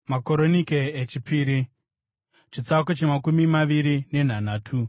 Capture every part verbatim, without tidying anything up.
Makoronike echipiri, chitsauko chemakumi maviri nenhanhatu.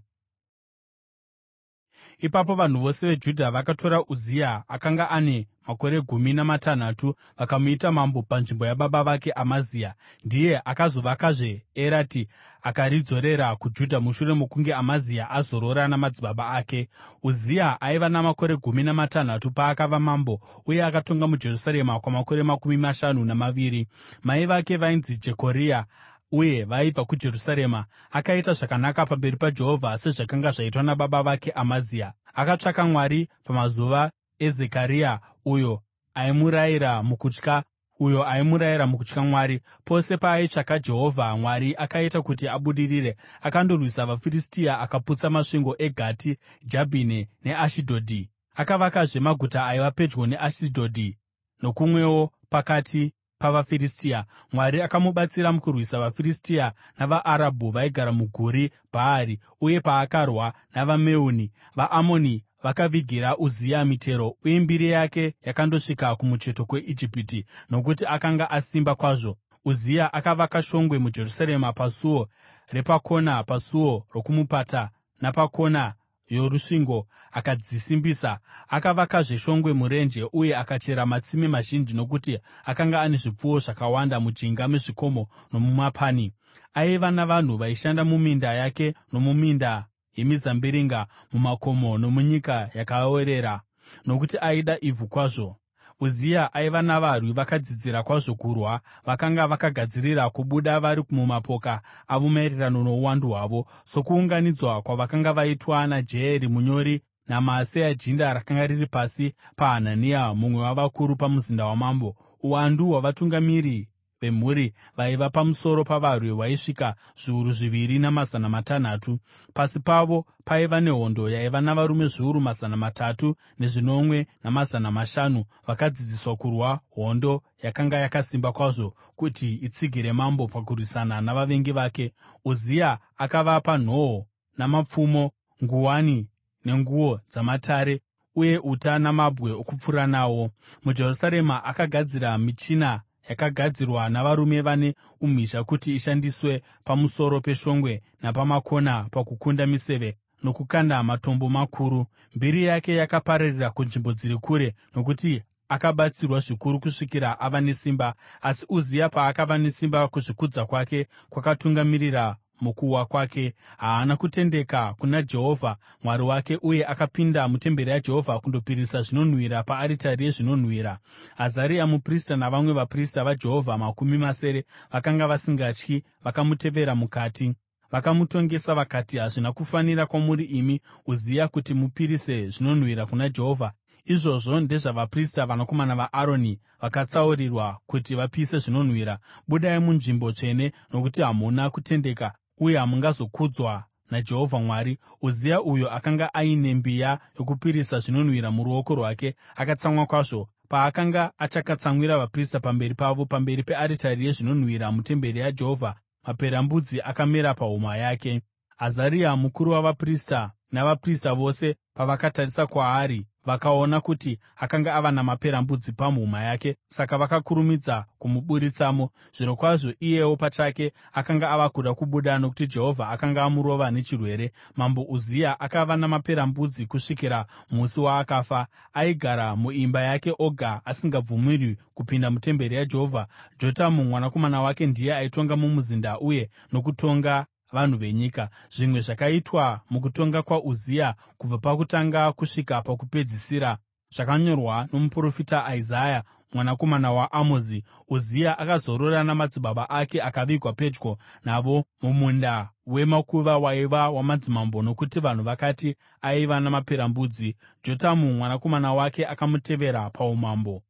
Ipapo vanhu vose veJudha vakatora Uzia, akanga ane makore gumi namatanhatu, vakamuita mambo panzvimbo yababa vake Amazia. Ndiye akazovakazve Erati akaridzorera kuJudha mushure mokunge Amazia azorora namadzibaba ake. Uzia aiva namakore gumi namatanhatu paakava mambo, uye akatonga muJerusarema kwamakore makumi mashanu namaviri. Mai vake vainzi Jekoria uye vaibva kuJerusarema. Akaita zvakanaka pamberi paJehovha, sezvakanga zvaitwa nababa vake Amazia. Akatsvaka Mwari pamazuva eZekaria uyo aimurayira mukutya uyo aimurayira mukutya Mwari. Pose paaitsvaka Jehovha, Mwari akaita kuti abudirire. Akandorwisa vaFiristia akaputsa masvingo eGati, Jabhine neAshidhodhi. Akavakazve maguta aiva pedyo neAshidhodhi nokumwewo pakati pavaFiristia. Mwari akamubatsira mukurwisa vaFiristia navaArabhu vaigara muGuri Bhaari. Uye paakarwa navaMeuni, vaAmoni vakavigira Uzia mitero, uye mbiri yake yakandosvika kumucheto kweIjipiti, nokuti akanga asimba kwazvo. Uzia akavaka shongwe muJerusarema, pasuo repakona, pasuo rokumupata napakona yorusvingo, akadzisimbisa. Akavakazve shongwe murenje uye akachera matsime mazhinji, nokuti akanga ane zvipfuwo zvakawanda mujinga mezvikomo nomumapani. Aiva navanhu vaishanda muminda yake nomuminda yemizambiringa, mumakomo nomunyika yakaorera, nokuti aida ivhu kwazvo. Uzia aiva navarwi vakadzidzira kwazvo kurwa, vakanga vakagadzirira kubuda vari mumapoka avo maererano nouwandu hwavo, sokuunganidzwa kwavakanga vaitwa naJeyeri munyori naMaaseya jinda rakanga riri pasi paHanania mumwe wavakuru pamuzinda wamambo. Uwandu hwavatungamiri vemhuri vaiva pamusoro pavarwi hwaisvika zviuru zviviri namazana matanhatu. Pasi pavo paiva nehondo yaiva navarume zviuru mazana matatu nezvinomwe namazana mashanu, vakadzidziswa kurwa hondo yakanga yakasimba kwazvo kuti itsigire mambo pakurwisana navavengi vake. Uzia akavapa nhoo namapfumo, nguwani nenguo dzamatare, uye uta namabwe okupfura nawo. MuJerusarema akagadzira michina yakagadzirwa navarume vane umhizha kuti ishandiswe pamusoro peshongwe napamakona pakukunda miseve nokukanda matombo makuru. Mbiri yake yakapararira kunzvimbo dziri kure, nokuti akabatsirwa zvikuru kusvikira ava nesimba. Asi Uzia paakava nesimba, kuzvikudza kwake kwakatungamirira mukuwa kwake. Haana kutendeka kuna Jehovha Mwari wake, uye akapinda mutemberi yaJehovha kundopisira zvinonhuhwira paaritari yezvinonhuhwira. Azaria muprista navamwe vaprista vaJehovha makumi masere vakanga vasingatyi vakamutevera mukati. Vakamutongesa vakati, “Hazvina kufanira kwamuri imi, Uzia, kuti mupirise zvinonhuhwira kuna Jehovha. Izvozvo ndezvavaprista vanakomana vaAroni, vakatsaurirwa kuti vapise zvinonhuhwira. Budai munzvimbo tsvene, nokuti hamuna kutendeka uye hamungazokudzwa naJehovha Mwari.” Uzia uyo akanga aine mbiya yokupirisa zvinonhuhwira muruoko rwake akatsamwa kwazvo. Paakanga achakatsamwira vaprista pamberi pavo, pamberi pearitari yezvinonhuhwira mutemberi yaJehovha, maperembudzi akamera pahuma yake. Azaria mukuru wavaprista navaprista vose pavakatarisa kwaari, vakaona kuti akanga ava namaperembudzi pahuma yake, saka vakakurumidza kumuburitsamo. Zvirokwazvo iyewo pachake akanga ava kuda kubuda, nokuti Jehovha akanga amurova nechirwere. Mambo Uzia akava namaperembudzi kusvikira musi waakafa. Aigara muimba yake oga, asingabvumirwi kupinda mutemberi yaJehovha. Jotamu mwanakomana wake ndiye aitonga mumuzinda uye nokutonga vanhu venyika. Zvimwe zvakaitwa mukutonga kwaUzia kubva pakutanga kusvika pakupedzisira zvakanyorwa nomuprofita Isaya mwanakomana waAmozi. Uzia akazorora namadzibaba ake akavigwa pedyo navo mumunda wemakuva waiva wamadzimambo, nokuti vanhu vakati aiva namaperembudzi. Jotamu mwanakomana wake akamutevera paumambo.